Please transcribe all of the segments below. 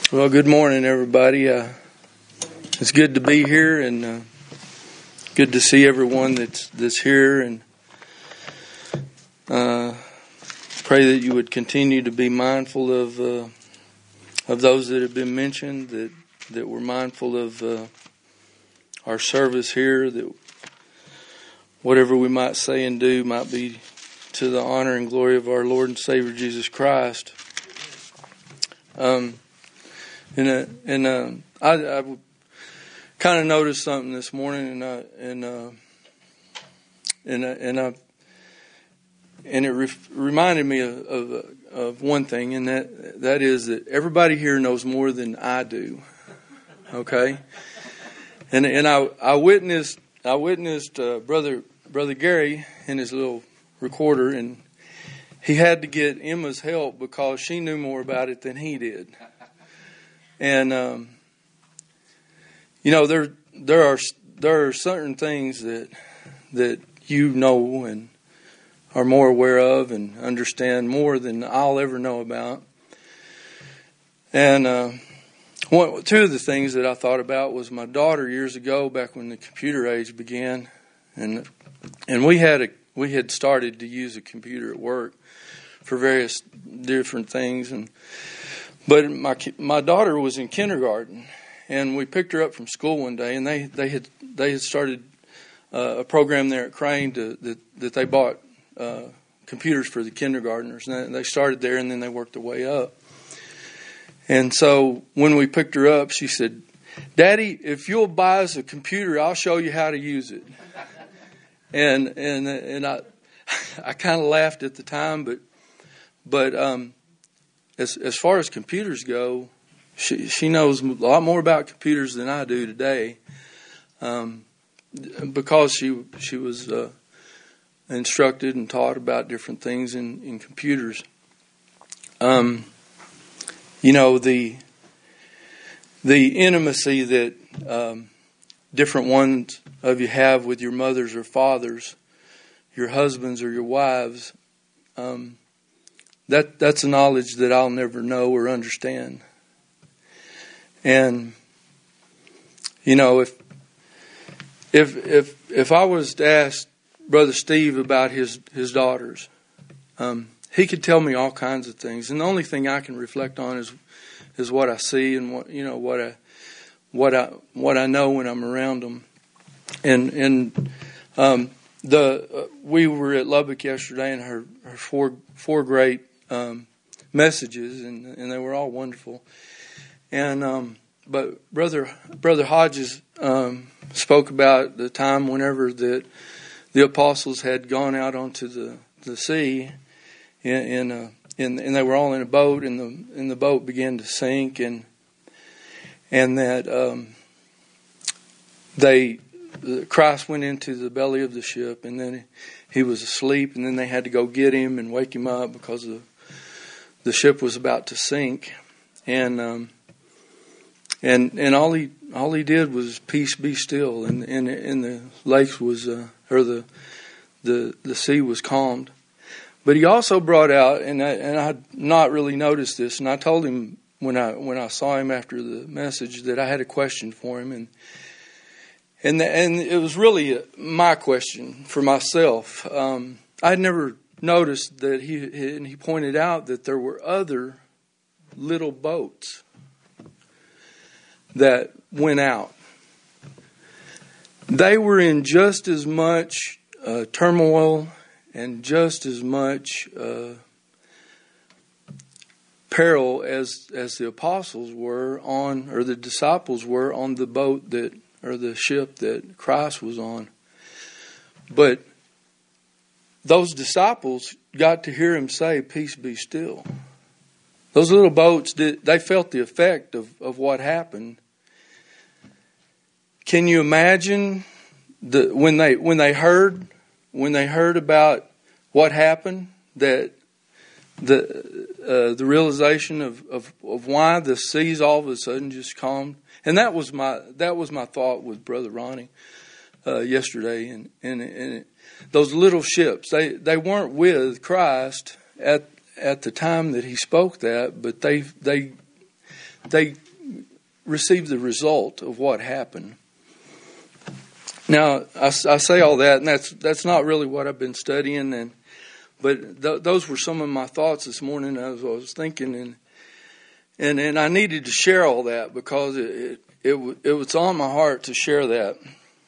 Well, good morning, everybody. It's good to be here, and good to see everyone that's here. And pray that you would continue to be mindful of those that have been mentioned. That we're mindful of our service here. That whatever we might say and do might be to the honor and glory of our Lord and Savior Jesus Christ. I kind of noticed something this morning, and it reminded me of one thing, and that is that everybody here knows more than I do. Okay, and I witnessed brother Gary in his little recorder, and he had to get Emma's help because she knew more about it than he did. And there are certain things that you know and are more aware of and understand more than I'll ever know about. And two of the things that I thought about was my daughter years ago, back when the computer age began, and we had started to use a computer at work for various different things, but my daughter was in kindergarten, and we picked her up from school one day, and they had started a program there at Crane that they bought computers for the kindergartners, and they started there, and then they worked their way up. And so when we picked her up, she said, "Daddy, if you'll buy us a computer, I'll show you how to use it." And I kind of laughed at the time, but as far as computers go, she knows a lot more about computers than I do today, because she was instructed and taught about different things in computers. The intimacy that different ones of you have with your mothers or fathers, your husbands or your wives, that's a knowledge that I'll never know or understand. And if I was to ask Brother Steve about his daughters, he could tell me all kinds of things, and the only thing I can reflect on is what I see and what I know when I'm around them. And we were at Lubbock yesterday, and her four great messages, and they were all wonderful. And but Brother Hodges spoke about the time whenever that the apostles had gone out onto the sea, and they were all in a boat, and the boat began to sink, and that Christ went into the belly of the ship, and then he was asleep, and then they had to go get him and wake him up because the ship was about to sink, and all he did was peace be still, and the lake was the sea was calmed. But he also brought out, and I had not really noticed this, and I told him when I saw him after the message that I had a question for him, and it was really my question for myself. I had never noticed that he pointed out that there were other little boats that went out. They were in just as much turmoil and just as much peril as the apostles were on, or the disciples were on the boat or the ship that Christ was on. But those disciples got to hear him say, "Peace be still." Those little boats they felt the effect of what happened. Can you imagine when they heard about what happened, that the realization of why the seas all of a sudden just calmed? And that was my thought with Brother Ronnie yesterday. And those little ships, they weren't with Christ at the time that he spoke that, but they received the result of what happened. Now, I say all that, and that's not really what I've been studying, but those were some of my thoughts this morning as I was thinking, and I needed to share all that because it was on my heart to share that.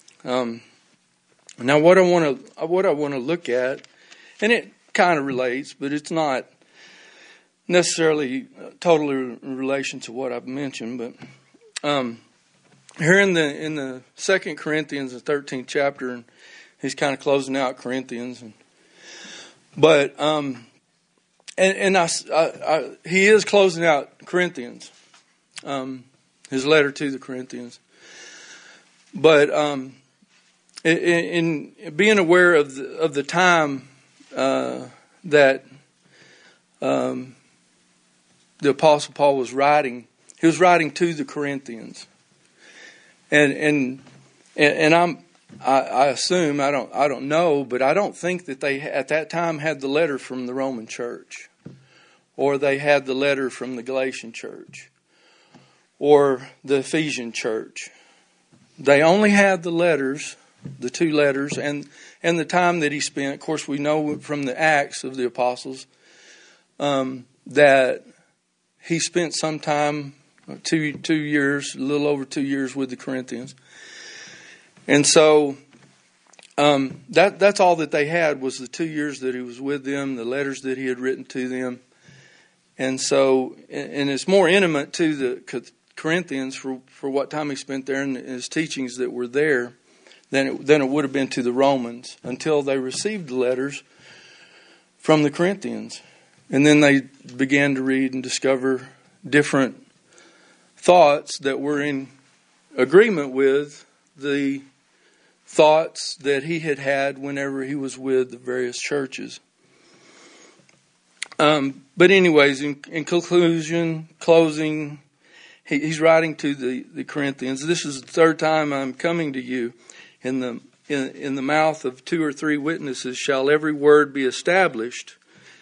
Now, what I want to look at, and it kind of relates, but it's not necessarily totally in relation to what I've mentioned, but here in the 2 Corinthians, the 13th chapter, and he's kind of closing out Corinthians, he is closing out Corinthians, his letter to the Corinthians, but in being aware of the time that the Apostle Paul was writing, he was writing to the Corinthians, and I assume, I don't know, but I don't think that they at that time had the letter from the Roman church, or they had the letter from the Galatian church, or the Ephesian church. They only had the letters, the two letters, and the time that he spent. Of course, we know from the Acts of the Apostles that he spent some time, 2 years, a little over 2 years with the Corinthians. And so that's all that they had was the 2 years that he was with them, the letters that he had written to them. And so, and it's more intimate to the Corinthians for what time he spent there and his teachings that were there than it would have been to the Romans until they received the letters from the Corinthians. And then they began to read and discover different thoughts that were in agreement with the thoughts that he had whenever he was with the various churches. But anyways, in conclusion, closing, he's writing to the Corinthians. This is the third time I'm coming to you. In the mouth of 2 or 3 witnesses shall every word be established.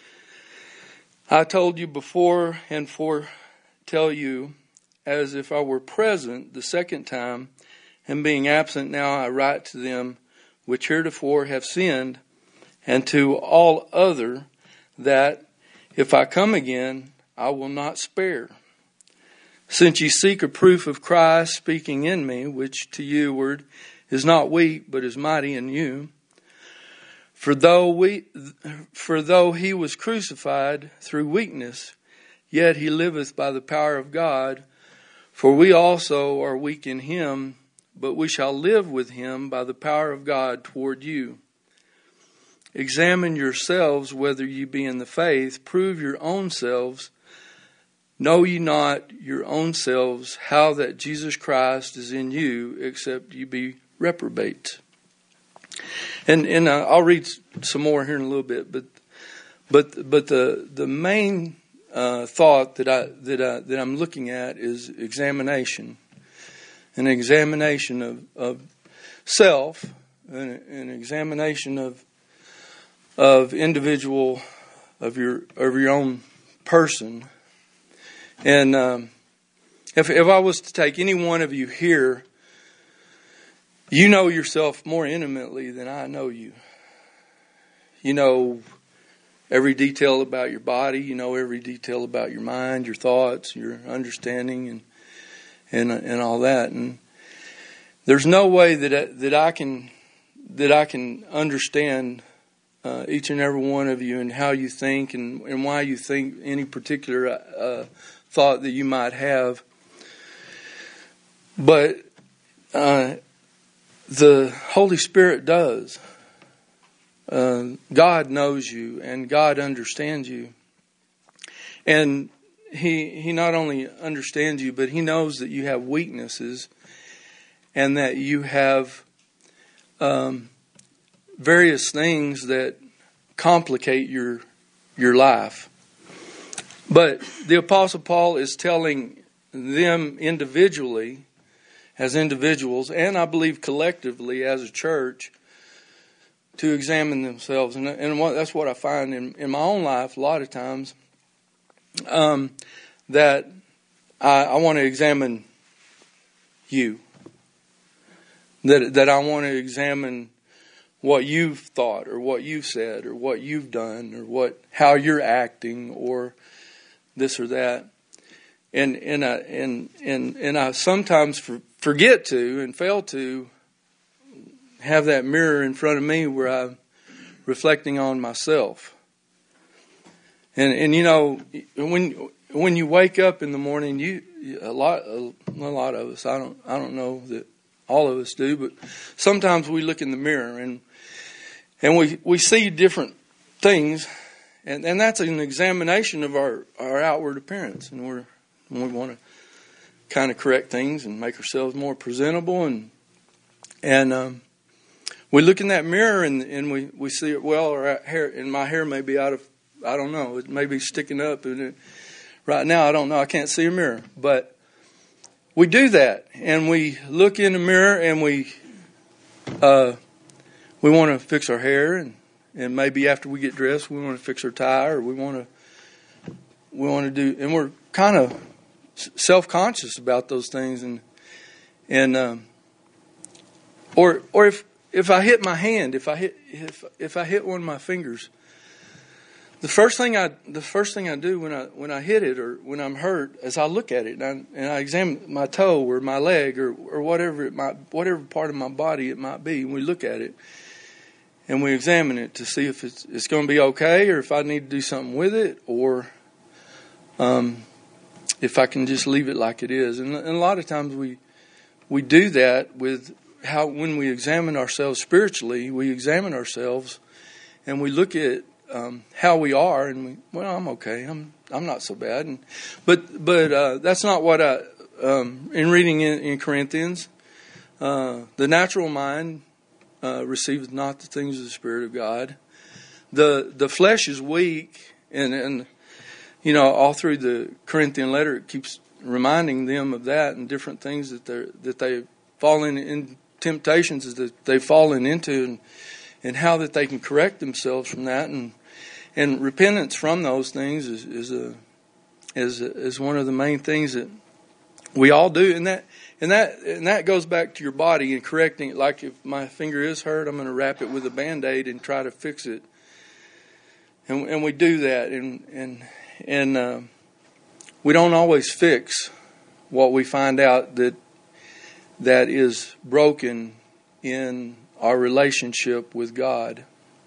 I told you before and foretell you, as if I were present the second time, and being absent now I write to them which heretofore have sinned, and to all other, that if I come again, I will not spare. Since ye seek a proof of Christ speaking in me, which to you word is not weak, but is mighty in you. For though he was crucified through weakness, yet he liveth by the power of God. For we also are weak in him, but we shall live with him by the power of God toward you. Examine yourselves whether ye be in the faith. Prove your own selves. Know ye not your own selves how that Jesus Christ is in you, except ye be reprobate. And I'll read some more here in a little bit, but the main thought that I'm looking at is examination, an examination of self, an examination of individual, of your own person. And if I was to take any one of you here, you know yourself more intimately than I know you. You know every detail about your body. You know every detail about your mind, your thoughts, your understanding, and all that. And there's no way that I can understand each and every one of you and how you think and why you think any particular thought that you might have. But the Holy Spirit does. God knows you and God understands you. And He not only understands you, but He knows that you have weaknesses and that you have various things that complicate your life. But the Apostle Paul is telling them individually, as individuals, and I believe collectively as a church, to examine themselves. And that's what I find in my own life a lot of times, that I want to examine you. That I want to examine what you've thought or what you've said or what you've done or how you're acting or this or that. And I sometimes forget to and fail to have that mirror in front of me where I'm reflecting on myself. And you know, when you wake up in the morning, a lot of us, I don't know that all of us do, but sometimes we look in the mirror and we see different things, and that's an examination of our outward appearance, and we want to kind of correct things and make ourselves more presentable, and we look in that mirror and we see it well, or our hair, and my hair may be out of, I don't know, it may be sticking up, and right now I don't know, I can't see a mirror, but we do that, and we look in the mirror and we want to fix our hair, and maybe after we get dressed we want to fix our tie, or we want to do, and we're kind of self-conscious about those things, or if I hit my hand, if I hit one of my fingers, the first thing I do when I hit it or when I'm hurt is I look at it and I examine my toe or my leg or whatever part of my body it might be, and we look at it and we examine it to see if it's going to be okay, or if I need to do something with it, or if I can just leave it like it is. And a lot of times we do that with when we examine ourselves spiritually, we examine ourselves and we look at how we are, and I'm okay. I'm not so bad. But that's not what in reading in Corinthians, the natural mind receives not the things of the Spirit of God. The flesh is weak, and you know, all through the Corinthian letter it keeps reminding them of that and different things that they've fallen in temptations that they've fallen into, and how that they can correct themselves from that, and repentance from those things is one of the main things that we all do, and that goes back to your body and correcting it. Like if my finger is hurt, I'm going to wrap it with a Band-Aid and try to fix it, and we do that, and we don't always fix what we find out that is broken in our relationship with God.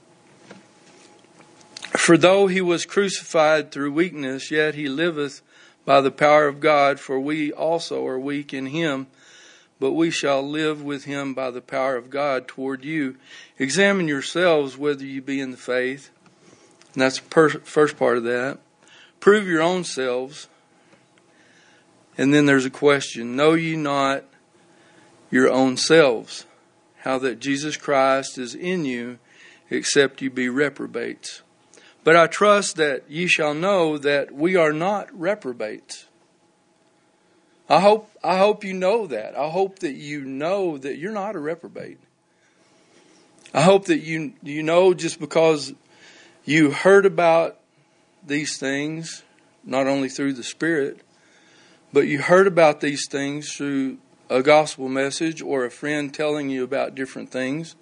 For though he was crucified through weakness, yet he liveth by the power of God. For we also are weak in him, but we shall live with him by the power of God toward you. Examine yourselves whether you be in the faith. And that's the first part of that. Prove your own selves. And then there's a question. Know ye not your own selves, how that Jesus Christ is in you, except you be reprobates? But I trust that ye shall know that we are not reprobates. I hope you know that. I hope that you know that you're not a reprobate. I hope that you know, just because you heard about these things, not only through the Spirit, but you heard about these things through a gospel message or a friend telling you about different things,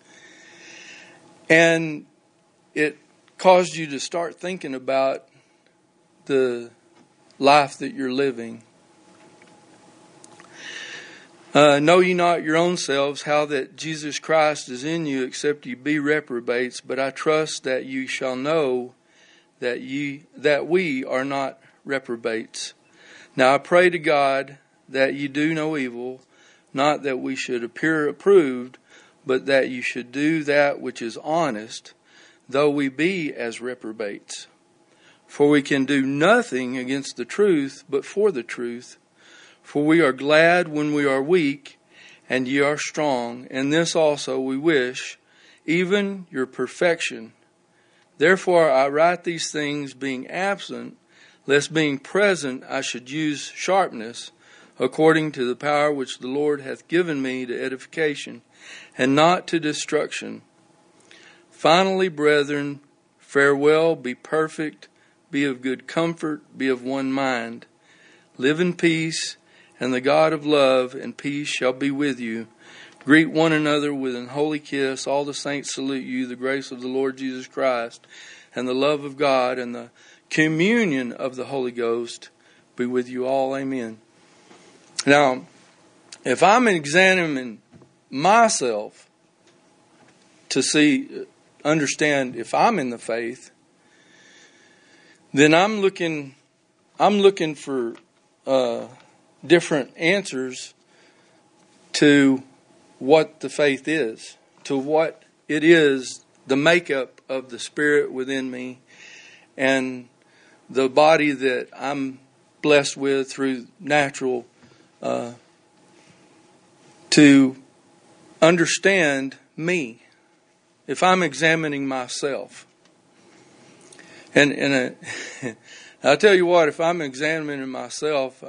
and it caused you to start thinking about the life that you're living. Know ye not your own selves, how that Jesus Christ is in you, except ye be reprobates? But I trust that you shall know that we are not reprobates. Now I pray to God that ye do no evil, not that we should appear approved, but that you should do that which is honest, though we be as reprobates. For we can do nothing against the truth, but for the truth. For we are glad when we are weak, and ye are strong, and this also we wish, even your perfection. Therefore I write these things being absent, lest being present I should use sharpness, according to the power which the Lord hath given me to edification, and not to destruction. Finally, brethren, farewell, be perfect, be of good comfort, be of one mind. live in peace, and the God of love and peace shall be with you. Greet one another with an holy kiss. All the saints salute you. The grace of the Lord Jesus Christ and the love of God and the communion of the Holy Ghost be with you all. Amen. Now, if I'm examining myself to understand if I'm in the faith, then I'm looking for different answers to what the faith is, to what it is, the makeup of the spirit within me, and the body that I'm blessed with through natural, to understand me, if I'm examining myself. And I'll tell you what, if I'm examining myself,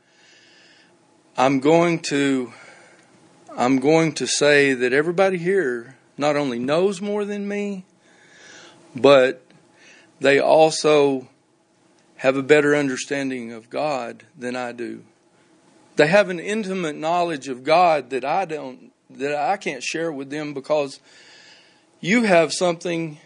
I'm going to say that everybody here not only knows more than me, but they also have a better understanding of God than I do. They have an intimate knowledge of God that I can't share with them, because you have something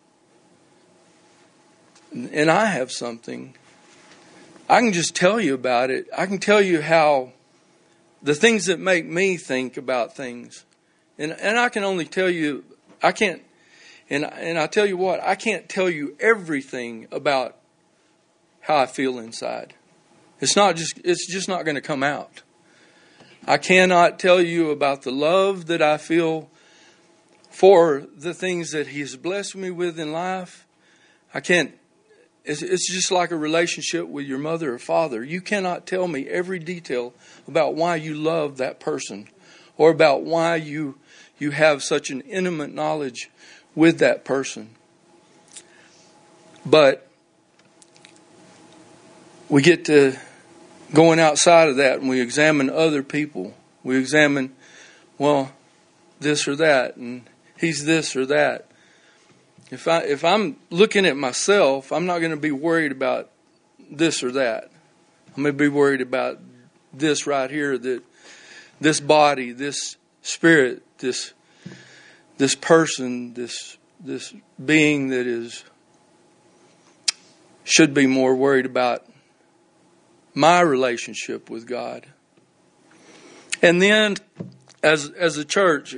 and I have something. I can just tell you about it. I can tell you how the things that make me think about things. And I can only tell you, I can't, and I tell you what, I can't tell you everything about how I feel inside. It's just not going to come out. I cannot tell you about the love that I feel for the things that He's blessed me with in life. I can't. It's just like a relationship with your mother or father. You cannot tell me every detail about why you love that person, or about why you have such an intimate knowledge with that person. But we get to going outside of that and we examine other people. We examine, well, this or that, and he's this or that. If I'm looking at myself, I'm not going to be worried about this or that. I'm going to be worried about this right here, that this body, this spirit, this person, this being that should be more worried about my relationship with God. And then, as a church,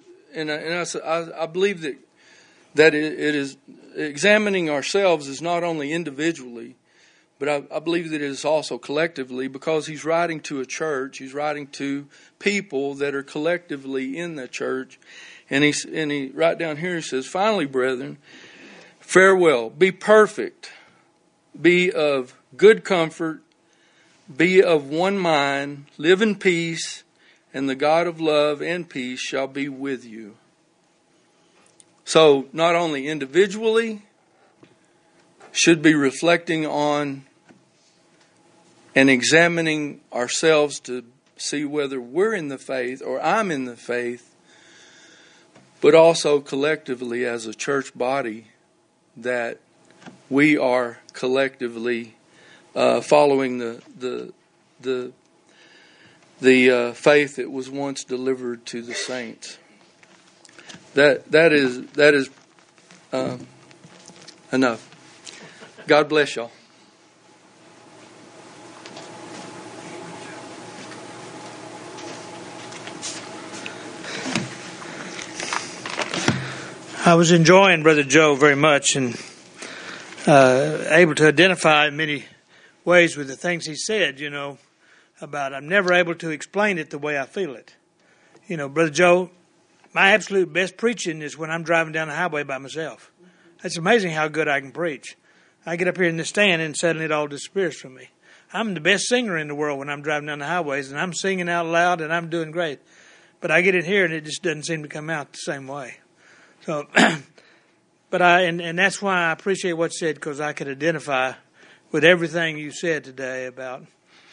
I believe that it is examining ourselves is not only individually, but I believe that it is also collectively, because he's writing to a church. He's writing to people that are collectively in the church. And he right down here, he says, "Finally, brethren, farewell. Be perfect. Be of good comfort. Be of one mind. Live in peace. And the God of love and peace shall be with you." So not only individually should be reflecting on and examining ourselves to see whether we're in the faith or I'm in the faith, but also collectively as a church body, that we are collectively following the faith that was once delivered to the saints. That is enough. God bless y'all. I was enjoying Brother Joe very much, and able to identify in many ways with the things he said, about I'm never able to explain it the way I feel it. Brother Joe, my absolute best preaching is when I'm driving down the highway by myself. It's amazing how good I can preach. I get up here in the stand and suddenly it all disappears from me. I'm the best singer in the world when I'm driving down the highways, and I'm singing out loud and I'm doing great. But I get in here and it just doesn't seem to come out the same way. So, but and that's why I appreciate what you said, because I could identify with everything you said today about,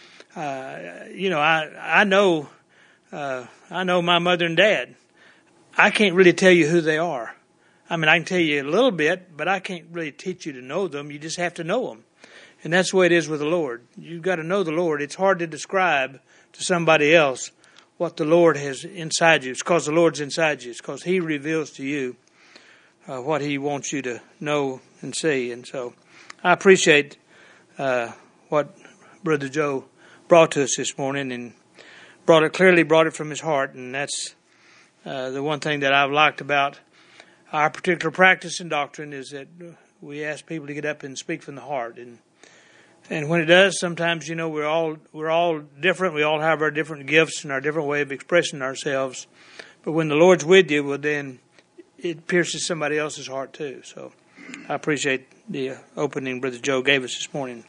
I know my mother and dad. I can't really tell you who they are. I mean, I can tell you a little bit, but I can't really teach you to know them. You just have to know them. And that's the way it is with the Lord. You've got to know the Lord. It's hard to describe to somebody else what the Lord has inside you. It's because the Lord's inside you. It's because He reveals to you what He wants you to know and see. And so I appreciate what Brother Joe brought to us this morning, and brought it from his heart. And that's the one thing that I've liked about our particular practice and doctrine, is that we ask people to get up and speak from the heart. And when it does, sometimes, we're all different. We all have our different gifts and our different way of expressing ourselves. But when the Lord's with you, well, then it pierces somebody else's heart too. So I appreciate the opening Brother Joe gave us this morning.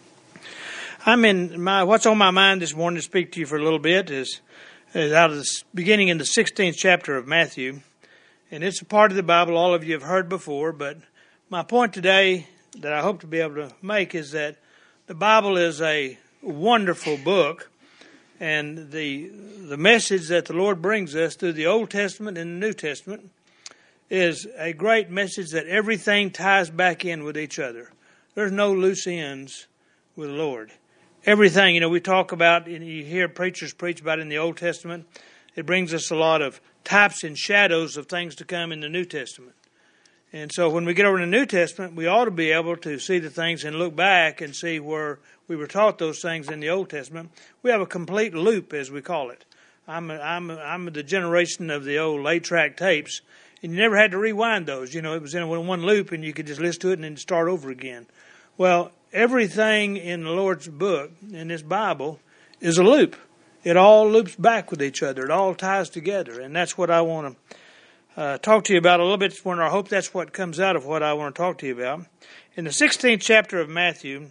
What's on my mind this morning to speak to you for a little bit is out of the beginning in the 16th chapter of Matthew. And it's a part of the Bible all of you have heard before, but my point today that I hope to be able to make is that the Bible is a wonderful book, and the message that the Lord brings us through the Old Testament and the New Testament is a great message that everything ties back in with each other. There's no loose ends with the Lord. Everything, we talk about, and you hear preachers preach about in the Old Testament, it brings us a lot of types and shadows of things to come in the New Testament. And so when we get over to the New Testament, we ought to be able to see the things and look back and see where we were taught those things in the Old Testament. We have a complete loop, as we call it. I'm the generation of the old 8-track tapes, and you never had to rewind those. It was in one loop, and you could just listen to it and then start over again. Well, everything in the Lord's book, in this Bible, is a loop. It all loops back with each other. It all ties together. And that's what I want to talk to you about a little bit this morning. I hope that's what comes out of what I want to talk to you about. In the 16th chapter of Matthew,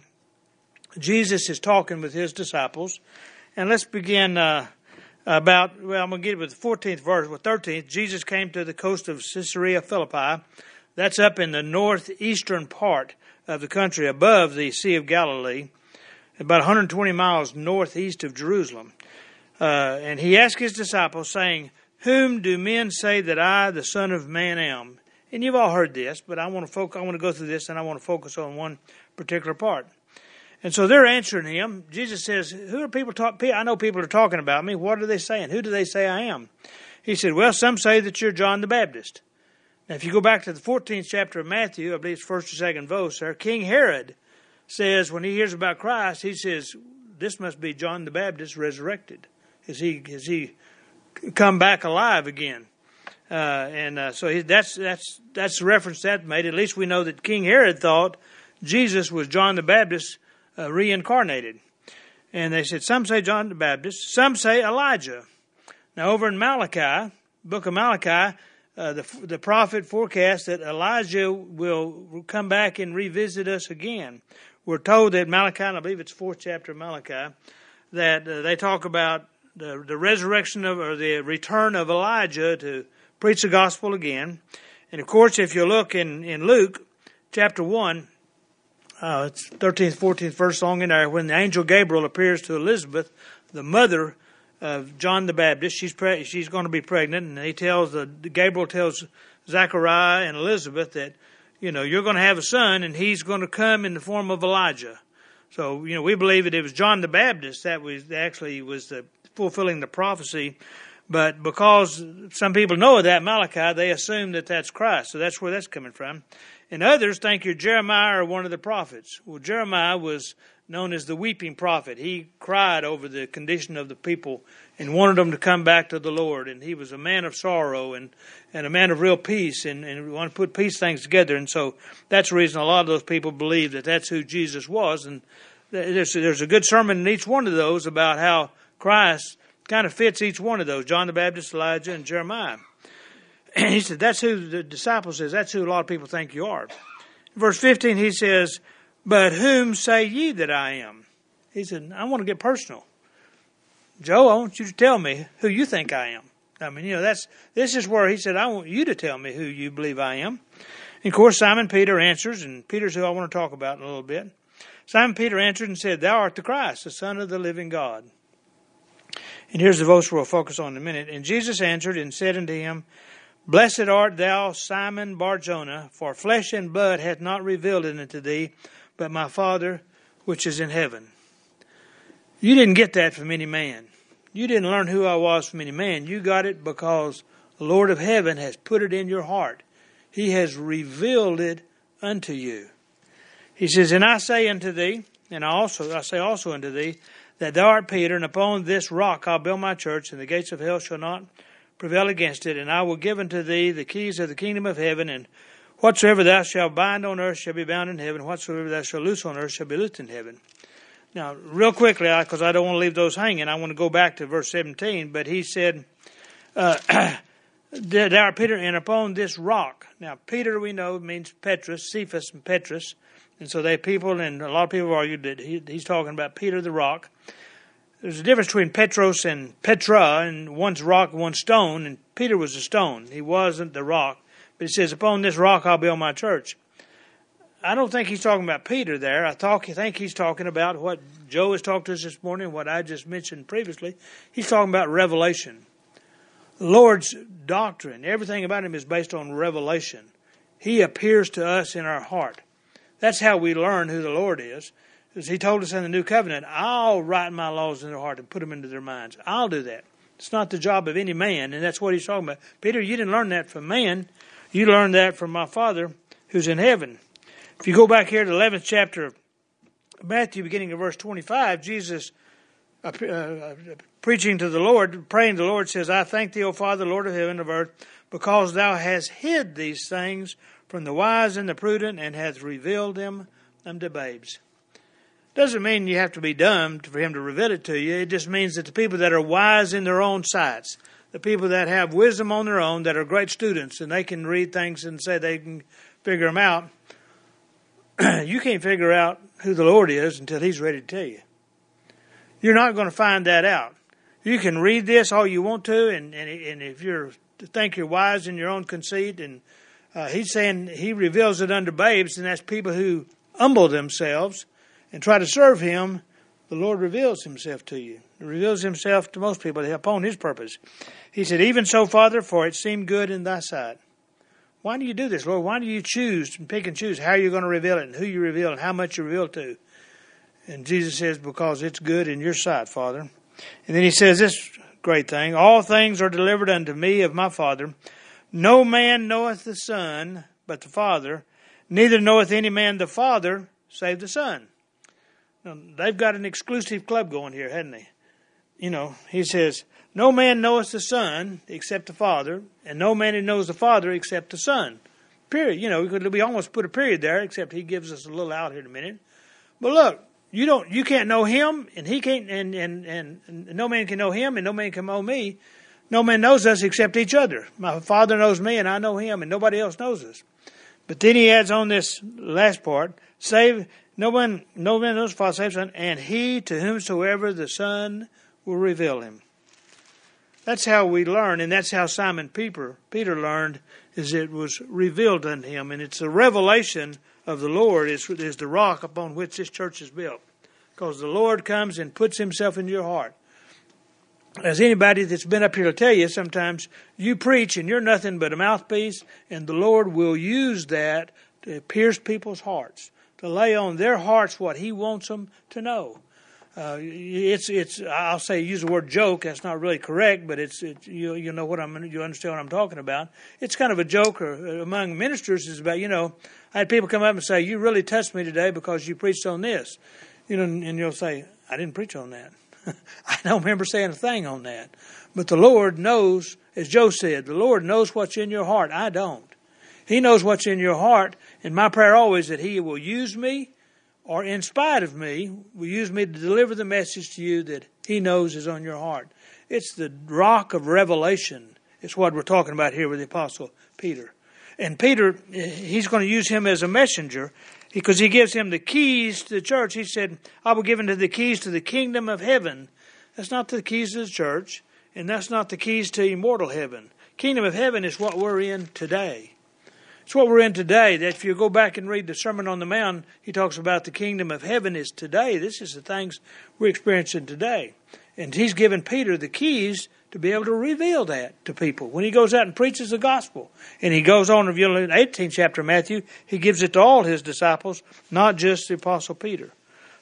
Jesus is talking with His disciples. And let's begin I'm going to get it with the 14th verse. With 13th, Jesus came to the coast of Caesarea Philippi. That's up in the northeastern part of the country, above the Sea of Galilee, about 120 miles northeast of Jerusalem. And He asked His disciples, saying, "Whom do men say that I, the Son of Man, am?" And you've all heard this, but I want to go through this, and I want to focus on one particular part. And so they're answering Him. Jesus says, "Who are people talking? I know people are talking about me. What are they saying? Who do they say I am?" He said, "Well, some say that you're John the Baptist." Now, if you go back to the 14th chapter of Matthew, I believe it's first or second verse there, King Herod says, when he hears about Christ, he says, "This must be John the Baptist resurrected. Has he come back alive again?" So that's the reference that made. At least we know that King Herod thought Jesus was John the Baptist reincarnated. And they said, some say John the Baptist, some say Elijah. Now, over in Malachi, book of Malachi, the prophet forecasts that Elijah will come back and revisit us again. We're told that Malachi, and I believe it's 4th chapter of Malachi, that they talk about the resurrection or the return of Elijah to preach the gospel again. And of course, if you look in Luke chapter 1, it's 13th, 14th verse long in there, when the angel Gabriel appears to Elizabeth, the mother of John the Baptist, she's going to be pregnant, and Gabriel tells Zechariah and Elizabeth that, you're going to have a son, and he's going to come in the form of Elijah. So, we believe that it was John the Baptist that was fulfilling the prophecy. But because some people know that Malachi, they assume that that's Christ. So that's where that's coming from. And others think you're Jeremiah or one of the prophets. Well, Jeremiah was known as the weeping prophet. He cried over the condition of the people and wanted them to come back to the Lord. And he was a man of sorrow and a man of real peace and wanted to put peace things together. And so that's the reason a lot of those people believe that that's who Jesus was. And there's a good sermon in each one of those about how Christ kind of fits each one of those, John the Baptist, Elijah, and Jeremiah. And he said, that's who the disciple says, that's who a lot of people think you are. Verse 15, he says, "But whom say ye that I am?" He said, I want to get personal. Joe, I want you to tell me who you think I am. I mean, this is where he said, I want you to tell me who you believe I am. And of course, Simon Peter answers, and Peter's who I want to talk about in a little bit. Simon Peter answered and said, "Thou art the Christ, the Son of the living God." And here's the verse we'll focus on in a minute. "And Jesus answered and said unto him, Blessed art thou, Simon Bar-Jonah, for flesh and blood hath not revealed it unto thee, but my Father which is in heaven. You didn't get that from any man. You didn't learn who I was from any man. You got it because the Lord of heaven has put it in your heart. He has revealed it unto you. He says, and I say unto thee, and I say also unto thee, that thou art Peter, and upon this rock I'll build my church, and the gates of hell shall not prevail against it. And I will give unto thee the keys of the kingdom of heaven, and whatsoever thou shalt bind on earth shall be bound in heaven, whatsoever thou shalt loose on earth shall be loosed in heaven. Now, real quickly, because I don't want to leave those hanging, I want to go back to verse 17. But he said, thou art Peter, and upon this rock. Now, Peter, we know, means Petrus, Cephas and Petrus. And so and a lot of people argued that he's talking about Peter the rock. There's a difference between Petros and Petra, and one's rock and one's stone. And Peter was a stone. He wasn't the rock. But he says, upon this rock I'll build my church. I don't think he's talking about Peter there. I think he's talking about what Joe has talked to us this morning, what I just mentioned previously. He's talking about revelation. The Lord's doctrine, everything about him is based on revelation. He appears to us in our heart. That's how we learn who the Lord is. As he told us in the New Covenant, I'll write my laws in their heart and put them into their minds. I'll do that. It's not the job of any man, and that's what he's talking about. Peter, you didn't learn that from man. You learned that from my Father who's in heaven. If you go back here to the 11th chapter of Matthew, beginning of verse 25, Jesus, preaching to the Lord, praying to the Lord, says, I thank thee, O Father, Lord of heaven and of earth, because thou hast hid these things from the wise and the prudent, and hast revealed them unto babes. Doesn't mean you have to be dumb for him to reveal it to you. It just means that the people that are wise in their own sights, the people that have wisdom on their own, that are great students, and they can read things and say they can figure them out, you can't figure out who the Lord is until he's ready to tell you. You're not going to find that out. You can read this all you want to, and if you think you're wise in your own conceit, and he's saying he reveals it unto babes, and that's people who humble themselves and try to serve him. The Lord reveals himself to you. He reveals himself to most people upon his purpose. He said, even so, Father, for it seemed good in thy sight. Why do you do this, Lord? Why do you choose and pick and choose how you're going to reveal it and who you reveal and how much you reveal to? And Jesus says, because it's good in your sight, Father. And then he says this great thing, all things are delivered unto me of my Father. No man knoweth the Son but the Father, neither knoweth any man the Father save the Son. Now, they've got an exclusive club going here, hadn't they? You know, he says, no man knoweth the Son except the Father, and no man who knows the Father except the Son. Period. You know, we almost put a period there, except he gives us a little out here in a minute. But look, you can't know him, and he can't, and no man can know him, and no man can know me. No man knows us except each other. My Father knows me, and I know him, and nobody else knows us. But then he adds on this last part, no man knows the Father save the Son, and he to whomsoever the Son will reveal him. That's how we learn, and that's how Simon Peter learned, is it was revealed unto him. And it's the revelation of the Lord is the rock upon which this church is built. Because the Lord comes and puts himself in your heart. As anybody that's been up here will tell you, sometimes you preach and you're nothing but a mouthpiece, and the Lord will use that to pierce people's hearts, to lay on their hearts what he wants them to know. I'll say use the word joke. That's not really correct, but you know what you understand what I'm talking about. It's kind of a joke among ministers. Is about, I had people come up and say, "You really touched me today because you preached on this," and you'll say, "I didn't preach on that. I don't remember saying a thing on that." But the Lord knows, as Joe said, the Lord knows what's in your heart. I don't. He knows what's in your heart, and my prayer always that He will use me, or in spite of me, will use me to deliver the message to you that He knows is on your heart. It's the rock of revelation. It's what we're talking about here with the Apostle Peter. And Peter, he's going to use him as a messenger because he gives him the keys to the church. He said, I will give unto the keys to the kingdom of heaven. That's not the keys to the church, and that's not the keys to immortal heaven. Kingdom of heaven is what we're in today. It's what we're in today. That if you go back and read the Sermon on the Mount, he talks about the kingdom of heaven is today. This is the things we're experiencing today. And he's given Peter the keys to be able to reveal that to people. When he goes out and preaches the gospel, and he goes on in the 18th chapter of Matthew, he gives it to all his disciples, not just the Apostle Peter.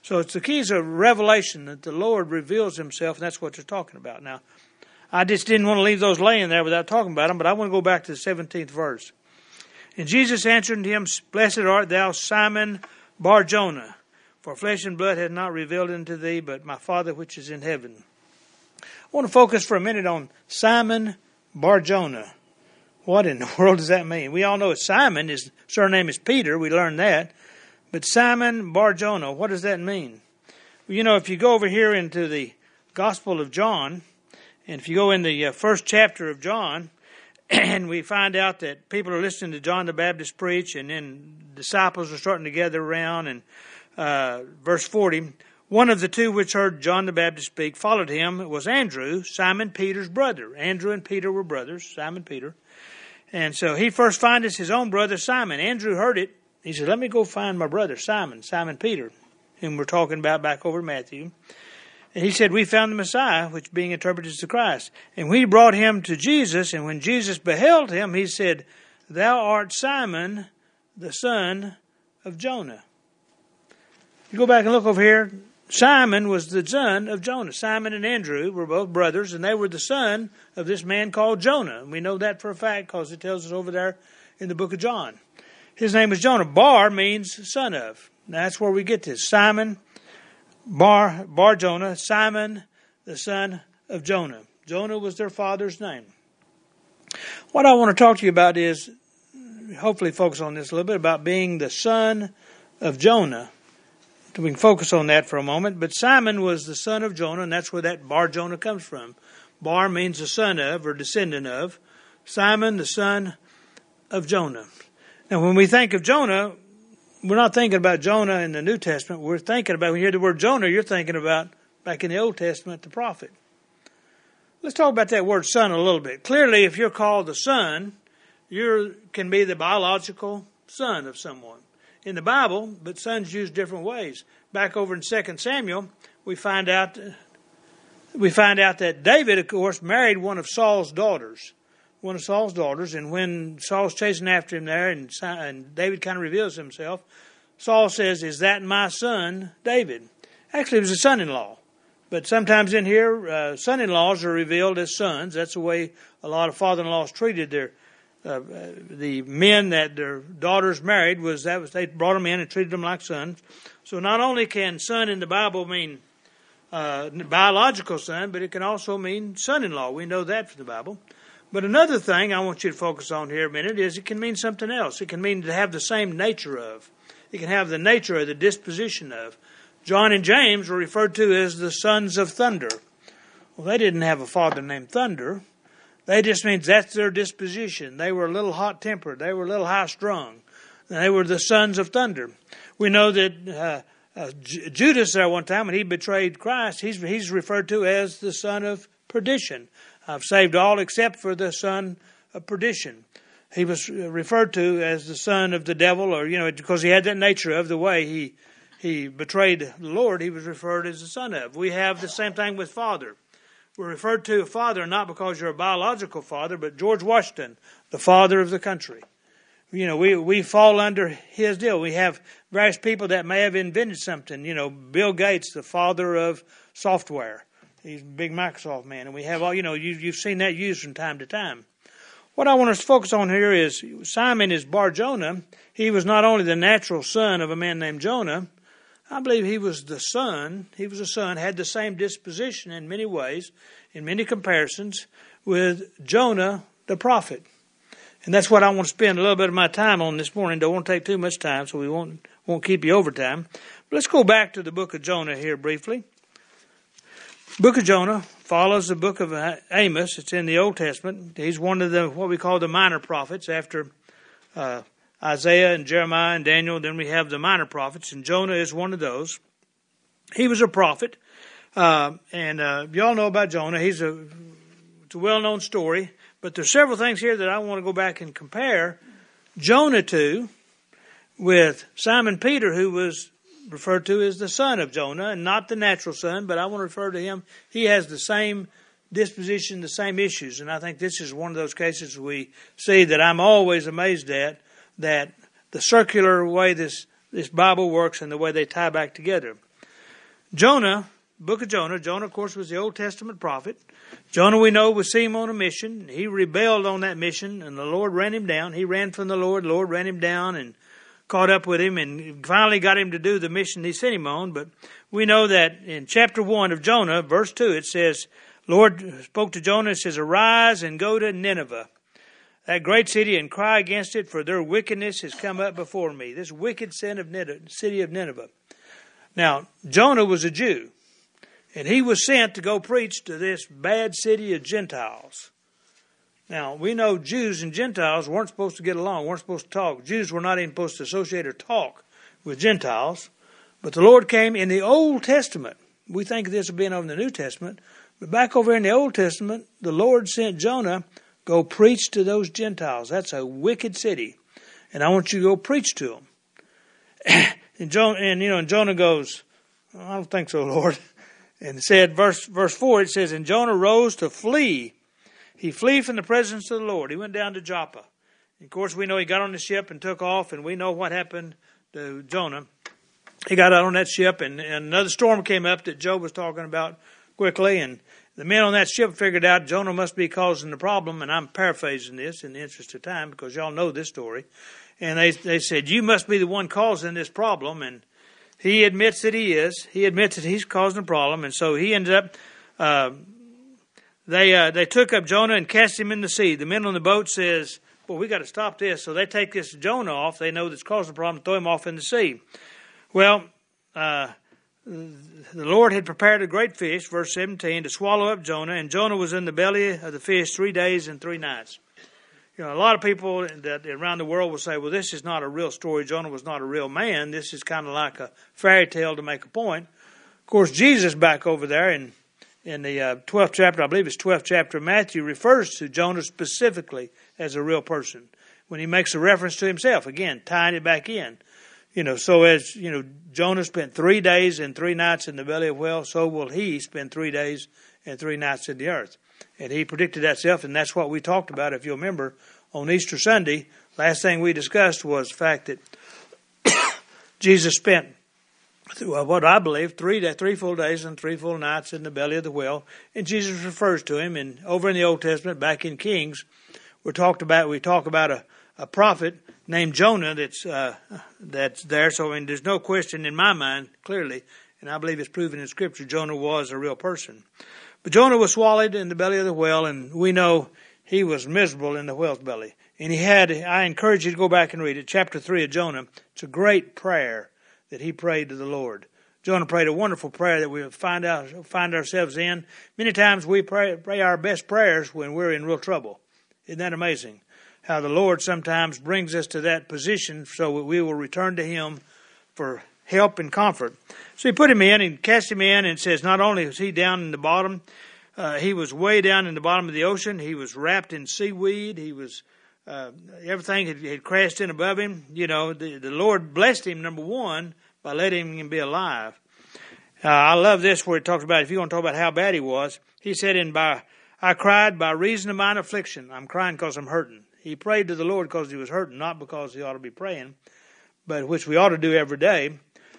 So it's the keys of revelation that the Lord reveals himself, and that's what they're talking about. Now, I just didn't want to leave those laying there without talking about them, but I want to go back to the 17th verse. And Jesus answered unto him, Blessed art thou, Simon Bar-Jonah, for flesh and blood hath not revealed unto thee, but my Father which is in heaven. I want to focus for a minute on Simon Bar-Jonah. What in the world does that mean? We all know Simon, his surname is Peter, we learned that. But Simon Bar-Jonah, what does that mean? Well, you know, if you go over here into the Gospel of John, and if you go in the first chapter of John, and we find out that people are listening to John the Baptist preach, and then disciples are starting to gather around, and verse 40, one of the two which heard John the Baptist speak followed him. It was Andrew, Simon Peter's brother. Andrew and Peter were brothers, Simon Peter. And so he first findeth his own brother Simon. Andrew heard it. He said, let me go find my brother Simon Peter, whom we're talking about back over Matthew. And he said, we found the Messiah, which being interpreted is the Christ. And we brought him to Jesus, and when Jesus beheld him, he said, Thou art Simon, the son of Jonah. You go back and look over here. Simon was the son of Jonah. Simon and Andrew were both brothers, and they were the son of this man called Jonah. And we know that for a fact because it tells us over there in the book of John. His name was Jonah. Bar means son of. Now, that's where we get this. Simon Bar-Jonah, Simon, the son of Jonah. Jonah was their father's name. What I want to talk to you about is, hopefully focus on this a little bit, about being the son of Jonah. We can focus on that for a moment. But Simon was the son of Jonah, and that's where that Bar-Jonah comes from. Bar means the son of or descendant of. Simon, the son of Jonah. Now, when we think of Jonah, we're not thinking about Jonah in the New Testament. We're thinking about, when you hear the word Jonah, you're thinking about, back in the Old Testament, the prophet. Let's talk about that word son a little bit. Clearly, if you're called the son, you can be the biological son of someone. In the Bible, but sons used different ways. Back over in 2 Samuel, we find out that David, of course, married one of Saul's daughters. And when Saul's chasing after him there, and David kind of reveals himself, Saul says, Is that my son, David? Actually, it was a son-in-law. But sometimes in here, son-in-laws are revealed as sons. That's the way a lot of father-in-laws treated the men that their daughters married. They brought them in and treated them like sons. So not only can son in the Bible mean biological son, but it can also mean son-in-law. We know that from the Bible. But another thing I want you to focus on here a minute is it can mean something else. It can mean to have the same nature of. It can have the nature or the disposition of. John and James were referred to as the sons of thunder. Well, they didn't have a father named Thunder. They just means that's their disposition. They were a little hot-tempered. They were a little high-strung. They were the sons of thunder. We know that Judas there one time, when he betrayed Christ, he's referred to as the son of perdition. I've saved all except for the son of perdition. He was referred to as the son of the devil, or, because he had that nature of the way he betrayed the Lord, he was referred as the son of. We have the same thing with father. We're referred to a father not because you're a biological father, but George Washington, the father of the country. We fall under his deal. We have various people that may have invented something. Bill Gates, the father of software. He's a big Microsoft man. And we have all, you've seen that used from time to time. What I want us to focus on here is Simon is Bar-Jonah. He was not only the natural son of a man named Jonah. I believe he was the son. He was a son, had the same disposition in many ways, in many comparisons, with Jonah the prophet. And that's what I want to spend a little bit of my time on this morning. Don't want to take too much time, so we won't keep you over time. But let's go back to the book of Jonah here briefly. Book of Jonah follows the book of Amos. It's in the Old Testament. He's one of the what we call the minor prophets. After Isaiah and Jeremiah and Daniel, then we have the minor prophets, and Jonah is one of those. He was a prophet, and you all know about Jonah. It's a well-known story, but there's several things here that I want to go back and compare Jonah to with Simon Peter, who was referred to as the son of Jonah, and not the natural son, but I want to refer to him. He has the same disposition, the same issues, and I think this is one of those cases we see that I'm always amazed at, that the circular way this Bible works and the way they tie back together. Jonah, book of Jonah. Jonah, of course, was the Old Testament prophet. Jonah, we know, was sent on a mission. He rebelled on that mission, and the Lord ran him down. He ran from the Lord. The Lord ran him down and caught up with him and finally got him to do the mission he sent him on. But we know that in chapter 1 of Jonah, verse 2, it says, Lord spoke to Jonah, it says, arise and go to Nineveh, that great city, and cry against it, for their wickedness has come up before me. This wicked sin of city of Nineveh. Now, Jonah was a Jew, and he was sent to go preach to this bad city of Gentiles. Now, we know Jews and Gentiles weren't supposed to get along, weren't supposed to talk. Jews were not even supposed to associate or talk with Gentiles. But the Lord came in the Old Testament. We think of this as being over in the New Testament. But back over in the Old Testament, the Lord sent Jonah, go preach to those Gentiles. That's a wicked city. And I want you to go preach to them. And Jonah goes, I don't think so, Lord. And it said, verse 4, it says, and Jonah rose to flee. He flee from the presence of the Lord. He went down to Joppa. And of course, we know he got on the ship and took off, and we know what happened to Jonah. He got out on that ship, and another storm came up that Job was talking about quickly, and the men on that ship figured out Jonah must be causing the problem, and I'm paraphrasing this in the interest of time because y'all know this story. And they said, you must be the one causing this problem, and he admits that he is. He admits that he's causing the problem, and so he ended up... They took up Jonah and cast him in the sea. The men on the boat says, well, we got to stop this. So they take this Jonah off. They know that's causing the problem, throw him off in the sea. Well, the Lord had prepared a great fish, verse 17, to swallow up Jonah. And Jonah was in the belly of the fish 3 days and 3 nights. You know, a lot of people that around the world will say, well, this is not a real story. Jonah was not a real man. This is kind of like a fairy tale to make a point. Of course, Jesus back over there in the 12th chapter, I believe it's 12th chapter of Matthew, refers to Jonah specifically as a real person. When he makes a reference to himself, again, tying it back in. So as, Jonah spent 3 days and 3 nights in the belly of a whale, so will he spend 3 days and 3 nights in the earth. And he predicted that self, and that's what we talked about, if you'll remember, on Easter Sunday. Last thing we discussed was the fact that Jesus spent, what I believe, 3 full days and 3 full nights in the belly of the whale. And Jesus refers to him. And over in the Old Testament, back in Kings, we talk about a prophet named Jonah that's there. So there's no question in my mind, clearly, and I believe it's proven in Scripture, Jonah was a real person. But Jonah was swallowed in the belly of the whale, and we know he was miserable in the whale's belly. And I encourage you to go back and read it, chapter 3 of Jonah. It's a great prayer that he prayed to the Lord. Jonah prayed a wonderful prayer that we find ourselves in. Many times we pray our best prayers when we're in real trouble. Isn't that amazing? How the Lord sometimes brings us to that position so that we will return to Him for help and comfort. So He put him in and cast him in, and it says not only was he down in the bottom, he was way down in the bottom of the ocean. He was wrapped in seaweed. He was everything had crashed in above him. The Lord blessed him, number one, by letting him be alive. I love this where it talks about, if you want to talk about how bad he was, he said, I cried by reason of mine affliction. I'm crying because I'm hurting. He prayed to the Lord because he was hurting, not because he ought to be praying, but which we ought to do every day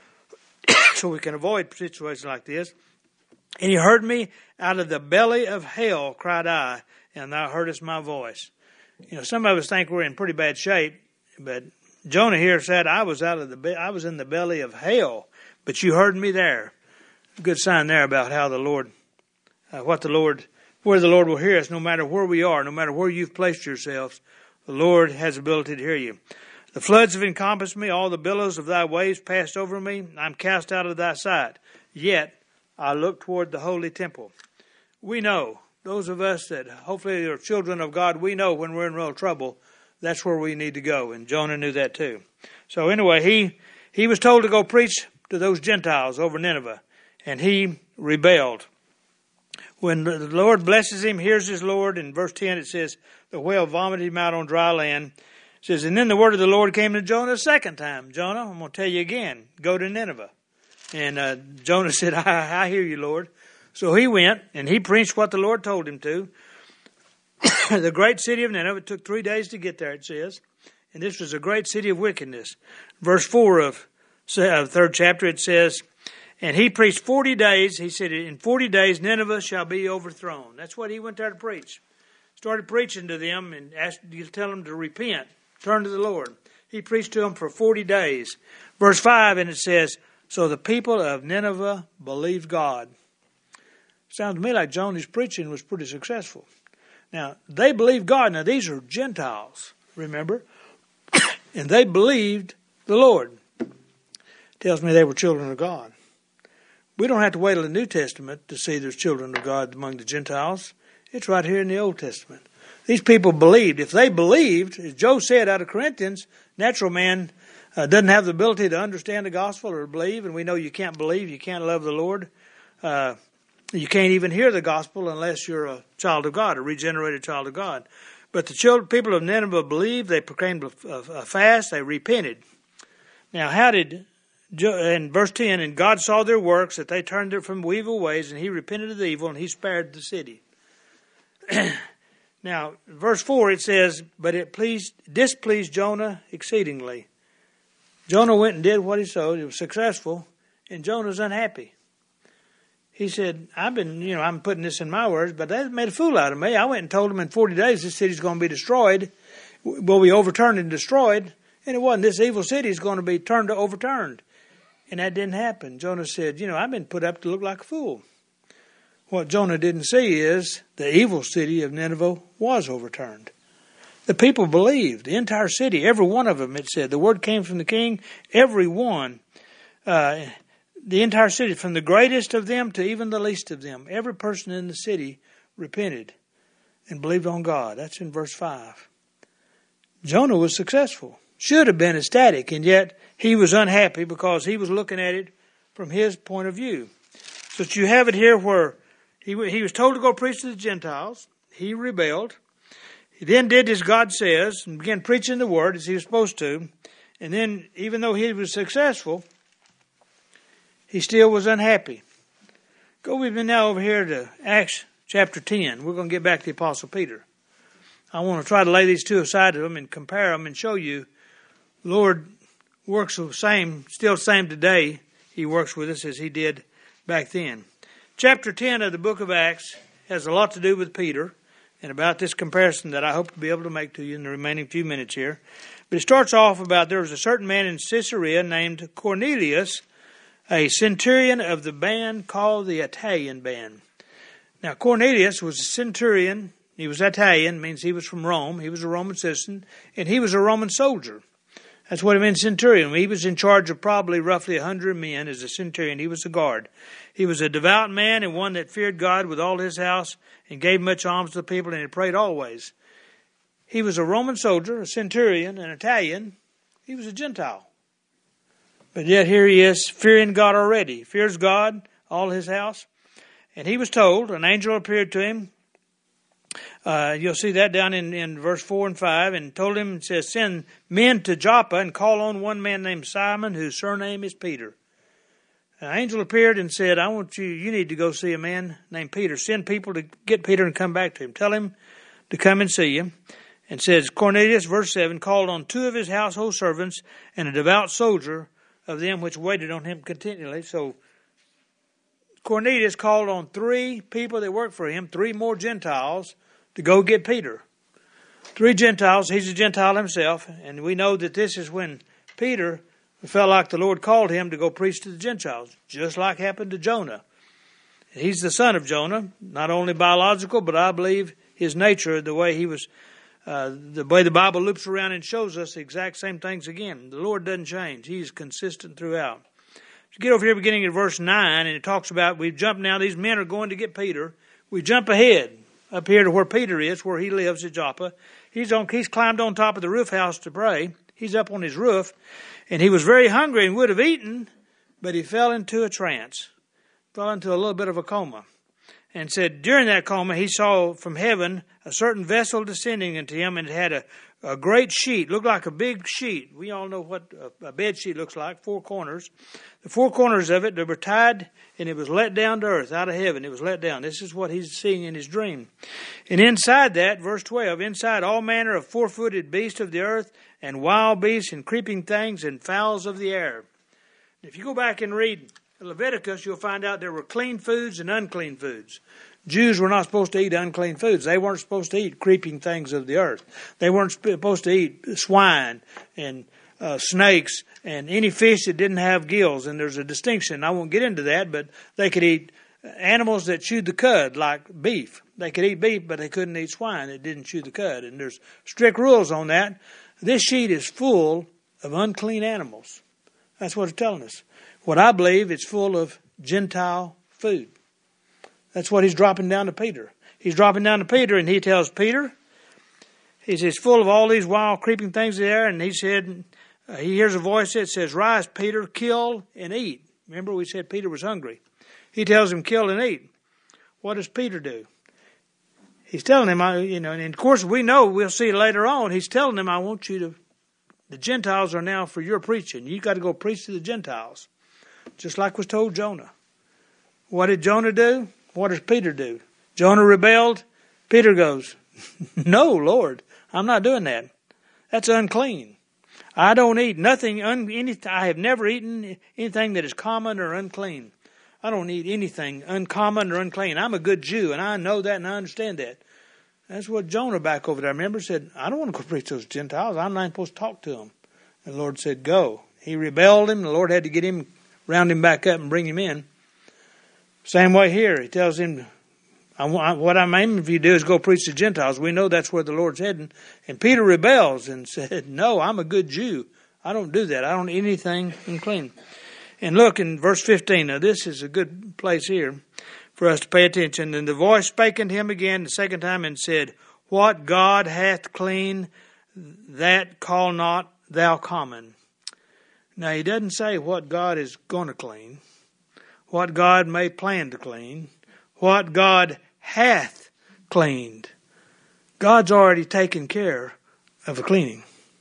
so we can avoid situations like this. And he heard me out of the belly of hell, cried I, and thou heardest my voice. Some of us think we're in pretty bad shape, but Jonah here said, I was in the belly of hell, but you heard me there. Good sign there about how the Lord, where the Lord will hear us, no matter where we are, no matter where you've placed yourselves. The Lord has ability to hear you. The floods have encompassed me, all the billows of thy waves passed over me. I'm cast out of thy sight. Yet I look toward the holy temple. We know, those of us that hopefully are children of God, we know when we're in real trouble, that's where we need to go. And Jonah knew that too. So anyway, he was told to go preach to those Gentiles over Nineveh, and he rebelled. When the Lord blesses him, here's his Lord. In verse 10 it says, the whale vomited him out on dry land. It says, and then the word of the Lord came to Jonah a second time. Jonah, I'm going to tell you again, go to Nineveh. And Jonah said, I hear you, Lord. So he went, and he preached what the Lord told him to. The great city of Nineveh, it took 3 days to get there, it says. And this was a great city of wickedness. Verse 4 of 3rd chapter, it says, And he preached 40 days. He said, in 40 days, Nineveh shall be overthrown. That's what he went there to preach. Started preaching to them and asked you to tell them to repent, turn to the Lord. He preached to them for 40 days. Verse 5, and it says, so the people of Nineveh believed God. Sounds to me like Jonah's preaching was pretty successful. Now, they believed God. Now, these are Gentiles, remember? And they believed the Lord. Tells me they were children of God. We don't have to wait till the New Testament to see there's children of God among the Gentiles. It's right here in the Old Testament. These people believed. If they believed, as Joe said out of Corinthians, natural man doesn't have the ability to understand the gospel or believe, and we know you can't believe, you can't love the Lord. You can't even hear the gospel unless you're a child of God, a regenerated child of God. But the people of Nineveh believed, they proclaimed a fast, they repented. Now, how did, in verse 10, and God saw their works, that they turned from evil ways, and he repented of the evil, and he spared the city. Now, verse 4, it says, but it displeased Jonah exceedingly. Jonah went and did what he sowed. It was successful, and Jonah's unhappy. He said, I'm putting this in my words, but they made a fool out of me. I went and told them in 40 days this city's going to be destroyed, will be overturned and destroyed, and it wasn't. This evil city is going to be turned to overturned. And that didn't happen. Jonah said, I've been put up to look like a fool. What Jonah didn't see is the evil city of Nineveh was overturned. The people believed. The entire city, every one of them, it said. The word came from the king, every one. The entire city, from the greatest of them to even the least of them. Every person in the city repented and believed on God. That's in verse 5. Jonah was successful. Should have been ecstatic, and yet he was unhappy because he was looking at it from his point of view. So that you have it here where he was told to go preach to the Gentiles. He rebelled. He then did as God says and began preaching the word as he was supposed to. And then, even though he was successful, he still was unhappy. Go with me now over here to Acts chapter 10. We're going to get back to the Apostle Peter. I want to try to lay these two aside of them and compare them and show you the Lord works the same, still the same today. He works with us as he did back then. Chapter 10 of the book of Acts has a lot to do with Peter and about this comparison that I hope to be able to make to you in the remaining few minutes here. But it starts off about there was a certain man in Caesarea named Cornelius, a centurion of the band called the Italian band. Now, Cornelius was a centurion. He was Italian, means he was from Rome. He was a Roman citizen, and he was a Roman soldier. That's what it meant, centurion. He was in charge of probably roughly 100 men as a centurion. He was a guard. He was a devout man and one that feared God with all his house and gave much alms to the people, and he prayed always. He was a Roman soldier, a centurion, an Italian. He was a Gentile. But yet here he is, fearing God already. Fears God, all his house. And he was told, an angel appeared to him. You'll see that down in verse 4 and 5. And told him, it says, send men to Joppa and call on one man named Simon, whose surname is Peter. An angel appeared and said, you need to go see a man named Peter. Send people to get Peter and come back to him. Tell him to come and see him. And says, Cornelius, verse 7, called on 2 of his household servants and a devout soldier of them which waited on him continually. So Cornelius called on 3 people that worked for him, 3 more Gentiles, to go get Peter. 3 Gentiles. He's a Gentile himself. And we know that this is when Peter felt like the Lord called him to go preach to the Gentiles, just like happened to Jonah. He's the son of Jonah, not only biological, but I believe his nature, the way he was, the way the Bible loops around and shows us the exact same things again. The Lord doesn't change. He's consistent throughout. So get over here beginning at verse 9, and it talks about, we've jumped now, these men are going to get Peter. We jump ahead up here to where Peter is, where he lives at Joppa. He's climbed on top of the roof house to pray. He's up on his roof, and he was very hungry and would have eaten, but he fell into a trance, fell into a little bit of a coma. And said during that coma he saw from heaven a certain vessel descending into him, and it had a great sheet, looked like a big sheet. We all know what a bed sheet looks like, 4 corners. The 4 corners of it, they were tied, and it was let down to earth, out of heaven. It was let down. This is what he's seeing in his dream. And inside that, verse 12, inside all manner of 4-footed beasts of the earth, and wild beasts, and creeping things, and fowls of the air. If you go back and read Leviticus, you'll find out there were clean foods and unclean foods. Jews were not supposed to eat unclean foods. They weren't supposed to eat creeping things of the earth. They weren't supposed to eat swine and snakes and any fish that didn't have gills. And there's a distinction. I won't get into that, but they could eat animals that chewed the cud, like beef. They could eat beef, but they couldn't eat swine that didn't chew the cud. And there's strict rules on that. This sheet is full of unclean animals. That's what it's telling us. What I believe, it's full of Gentile food. That's what he's dropping down to Peter. He's dropping down to Peter, and he tells Peter, he says, full of all these wild, creeping things there. And he said, he hears a voice that says, rise, Peter, kill and eat. Remember, we said Peter was hungry. He tells him, kill and eat. What does Peter do? He's telling him, and of course we know, we'll see later on, he's telling him, I want you to, the Gentiles are now for your preaching. You got to go preach to the Gentiles. Just like was told Jonah. What did Jonah do? What does Peter do? Jonah rebelled. Peter goes, no, Lord, I'm not doing that. That's unclean. I don't eat nothing, I have never eaten anything that is common or unclean. I don't eat anything uncommon or unclean. I'm a good Jew, and I know that and I understand that. That's what Jonah back over there, remember, said, I don't want to go preach to those Gentiles. I'm not supposed to talk to them. And the Lord said, go. He rebelled him. The Lord had to get him, round him back up and bring him in. Same way here. He tells him, what I'm aiming for you to do is go preach to Gentiles. We know that's where the Lord's heading. And Peter rebels and said, no, I'm a good Jew. I don't do that. I don't eat anything unclean. And look in verse 15. Now this is a good place here for us to pay attention. And the voice spake unto him again the second time and said, what God hath clean, that call not thou common. Now he doesn't say what God is going to clean, what God may plan to clean, what God hath cleaned. God's already taken care of the cleaning.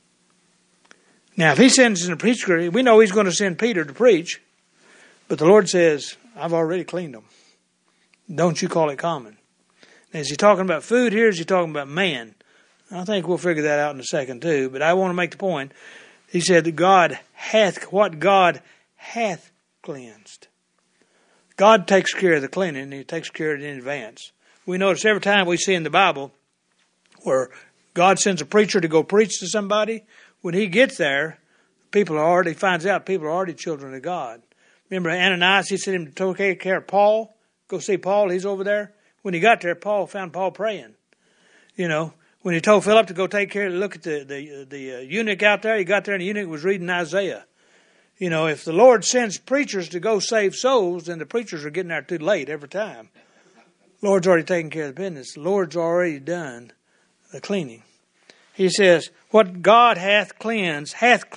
Now, if he sends in a preacher, we know he's going to send Peter to preach. But the Lord says, I've already cleaned them. Don't you call it common. Now, is he talking about food here? Is he talking about man? I think we'll figure that out in a second too. But I want to make the point. He said that God hath, what God hath cleansed. God takes care of the cleaning, and he takes care of it in advance. We notice every time we see in the Bible where God sends a preacher to go preach to somebody, when he gets there, finds out people are already children of God. Remember Ananias, he sent him to take care of Paul. Go see Paul, he's over there. When he got there, Paul found Paul praying. When he told Philip to go look at the eunuch out there, he got there and the eunuch was reading Isaiah. If the Lord sends preachers to go save souls, then the preachers are getting there too late every time. The Lord's already taken care of the business. The Lord's already done the cleaning. He says, what God hath cleansed,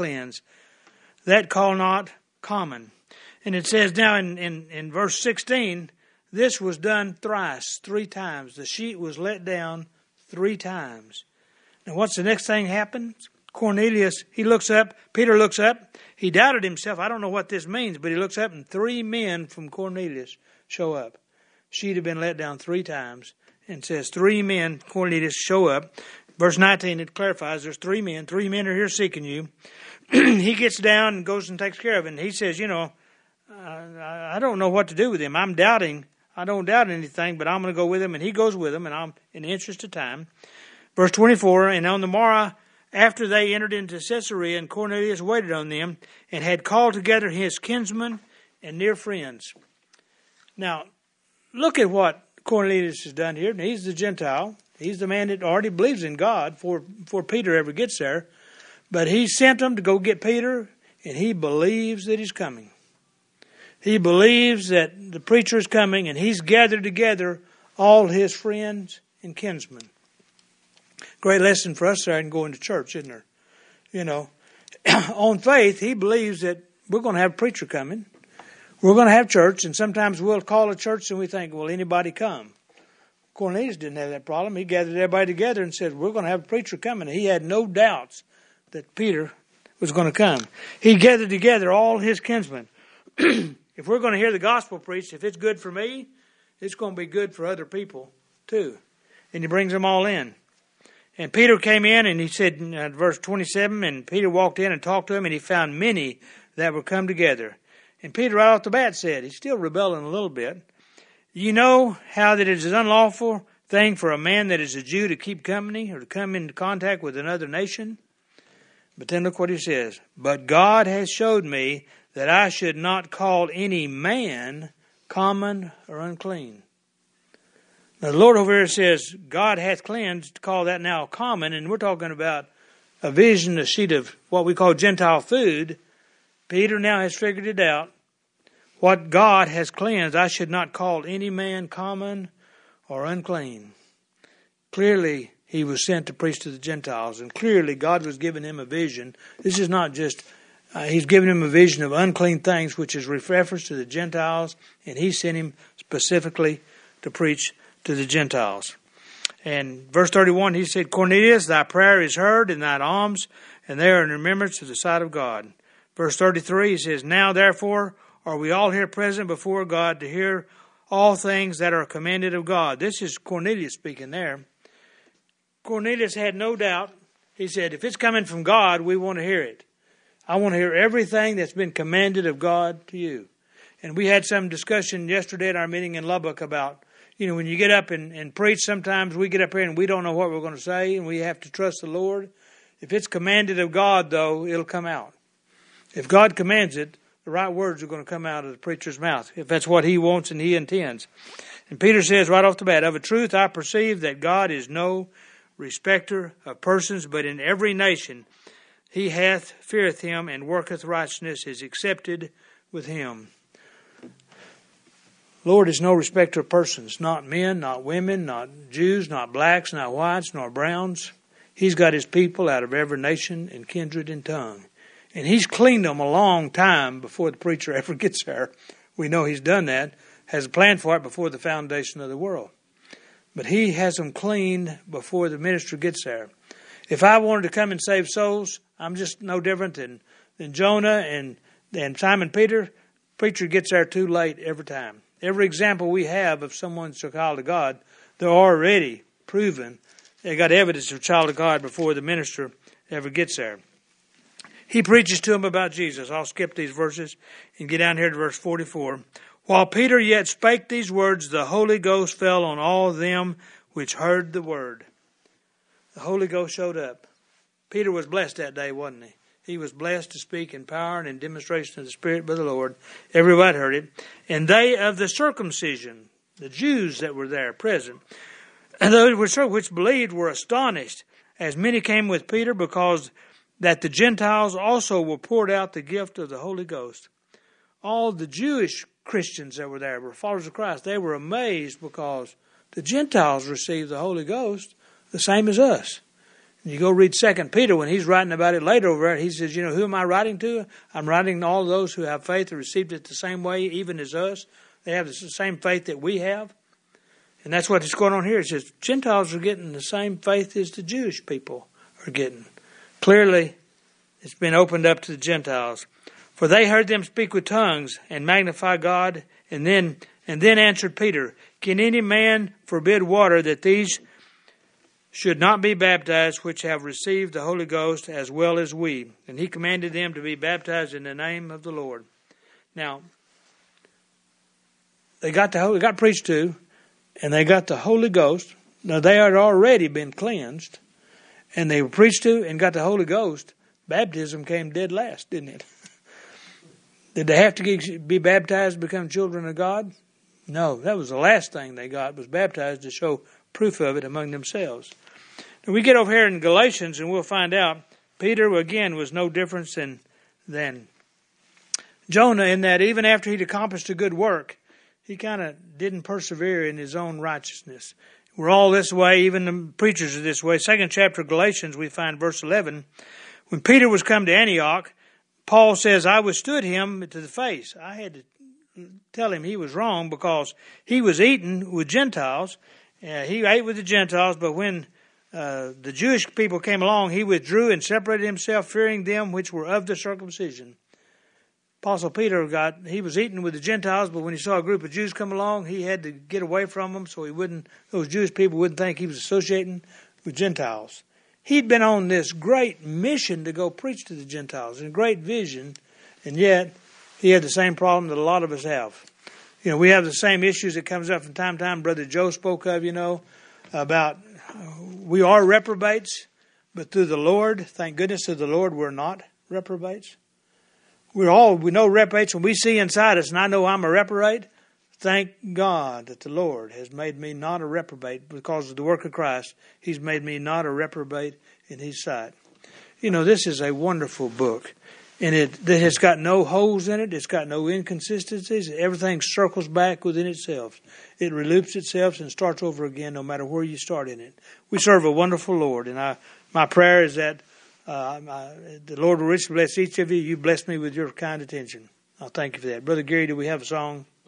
that call not common. And it says now in verse 16, this was done thrice, 3 times. The sheet was let down 3 times. Now what's the next thing happens? Cornelius, he looks up, Peter looks up, he doubted himself. I don't know what this means, but he looks up and 3 men from Cornelius show up. Sheet had been let down 3 times and says 3 men, Cornelius, show up. Verse 19, it clarifies there's 3 men. 3 men are here seeking you. He gets down and goes and takes care of it. And he says, I don't know what to do with him. I'm doubting. I don't doubt anything, but I'm going to go with him. And he goes with him, and I'm in the interest of time. Verse 24, and on the morrow, after they entered into Caesarea, and Cornelius waited on them, and had called together his kinsmen and near friends. Now, look at what Cornelius has done here. He's the Gentile. He's the man that already believes in God before Peter ever gets there. But he sent them to go get Peter, and he believes that he's coming. He believes that the preacher is coming, and he's gathered together all his friends and kinsmen. Great lesson for us there in going to church, isn't there? On faith, he believes that we're going to have a preacher coming. We're going to have church, and sometimes we'll call a church and we think, will anybody come? Cornelius didn't have that problem. He gathered everybody together and said, we're going to have a preacher coming. And he had no doubts that Peter was going to come. He gathered together all his kinsmen. If we're going to hear the gospel preached, if it's good for me, it's going to be good for other people too. And he brings them all in. And Peter came in and he said in verse 27, and Peter walked in and talked to him, and he found many that were come together. And Peter right off the bat said, he's still rebelling a little bit, you know how that it is an unlawful thing for a man that is a Jew to keep company or to come into contact with another nation? But then look what he says. But God has showed me that I should not call any man common or unclean. Now the Lord over here says, God hath cleansed, call that now common, and we're talking about a vision, a sheet of what we call Gentile food. Peter now has figured it out. What God has cleansed, I should not call any man common or unclean. Clearly, he was sent to preach to the Gentiles, and clearly God was giving him a vision. This is not just, he's giving him a vision of unclean things, which is reference to the Gentiles, and he sent him specifically to preach to the Gentiles. And verse 31, he said, Cornelius, thy prayer is heard, and thine alms, and they are in remembrance to the sight of God. Verse 33, he says, Now therefore are we all here present before God to hear all things that are commanded of God. This is Cornelius speaking there. Cornelius had no doubt. He said, if it's coming from God, we want to hear it. I want to hear everything that's been commanded of God to you. And we had some discussion yesterday at our meeting in Lubbock about, when you get up and preach, sometimes we get up here and we don't know what we're going to say, and we have to trust the Lord. If it's commanded of God, though, it'll come out. If God commands it, the right words are going to come out of the preacher's mouth, if that's what he wants and he intends. And Peter says right off the bat, of a truth I perceive that God is no respecter of persons, but in every nation he hath feareth him, and worketh righteousness is accepted with him. Lord is no respecter of persons, not men, not women, not Jews, not blacks, not whites, nor browns. He's got his people out of every nation and kindred and tongue. And he's cleaned them a long time before the preacher ever gets there. We know he's done that, has a plan for it before the foundation of the world. But he has them cleaned before the minister gets there. If I wanted to come and save souls, I'm just no different than Jonah and Simon Peter. Preacher gets there too late every time. Every example we have of someone's a child of God, they're already proven. They got evidence of a child of God before the minister ever gets there. He preaches to them about Jesus. I'll skip these verses and get down here to verse 44. While Peter yet spake these words, the Holy Ghost fell on all them which heard the word. The Holy Ghost showed up. Peter was blessed that day, wasn't he? He was blessed to speak in power and in demonstration of the Spirit by the Lord. Everybody heard it. And they of the circumcision, the Jews that were there present, and those which believed were astonished, as many came with Peter, because that the Gentiles also were poured out the gift of the Holy Ghost. All the Jewish Christians that were there were followers of Christ. They were amazed because the Gentiles received the Holy Ghost the same as us. And you go read 2 Peter when he's writing about it later over there. He says, who am I writing to? I'm writing to all those who have faith and received it the same way, even as us. They have the same faith that we have. And that's what's going on here. It says Gentiles are getting the same faith as the Jewish people are getting. Clearly, it's been opened up to the Gentiles. For they heard them speak with tongues and magnify God. And then answered Peter, Can any man forbid water that these should not be baptized, which have received the Holy Ghost as well as we? And he commanded them to be baptized in the name of the Lord. Now, they got preached to, and they got the Holy Ghost. Now, they had already been cleansed, and they were preached to and got the Holy Ghost. Baptism came dead last, didn't it? Did they have to be baptized to become children of God? No, that was the last thing they got, was baptized to show proof of it among themselves. Now we get over here in Galatians and we'll find out Peter, again, was no different than Jonah, in that even after he'd accomplished a good work, he kind of didn't persevere in his own righteousness. We're all this way, even the preachers are this way. 2nd chapter of Galatians, we find verse 11. When Peter was come to Antioch, Paul says, I withstood him to the face. I had to tell him he was wrong because he was eating with Gentiles. He ate with the Gentiles, but when the Jewish people came along, he withdrew and separated himself, fearing them which were of the circumcision. Apostle Peter he was eating with the Gentiles, but when he saw a group of Jews come along, he had to get away from them so those Jewish people wouldn't think he was associating with Gentiles. He'd been on this great mission to go preach to the Gentiles, and great vision, and yet He had the same problem that a lot of us have. You know, we have the same issues that comes up from time to time. Brother Joe spoke of, about we are reprobates, but through the Lord, thank goodness through the Lord, we're not reprobates. We know reprobates when we see inside us, and I know I'm a reprobate. Thank God that the Lord has made me not a reprobate because of the work of Christ. He's made me not a reprobate in His sight. This is a wonderful book. And it has got no holes in it. It's got no inconsistencies. Everything circles back within itself. It reloops itself and starts over again no matter where you start in it. We serve a wonderful Lord. And my prayer is that the Lord will richly bless each of you. You bless me with your kind attention. I thank you for that. Brother Gary, do we have a song?